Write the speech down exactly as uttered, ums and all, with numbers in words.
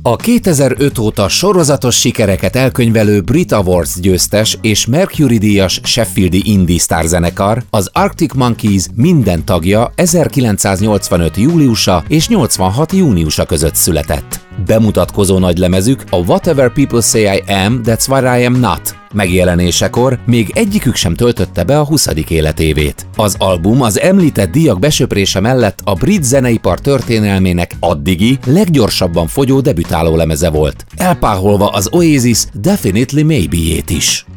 A kétezer-öt óta sorozatos sikereket elkönyvelő Brit Awards győztes és Mercury díjas sheffieldi indie sztárzenekar, az Arctic Monkeys minden tagja ezerkilencszáznyolcvanöt júliusa és nyolcvanhat júniusa között született. Bemutatkozó nagylemezük a Whatever People Say I Am, That's What I Am Not megjelenésekor még egyikük sem töltötte be a huszadik életévét. Az album az említett díjak besöprése mellett a brit zeneipar történelmének addigi leggyorsabban fogyó debütáló lemeze volt, elpáholva az Oasis Definitely Maybe-jét is.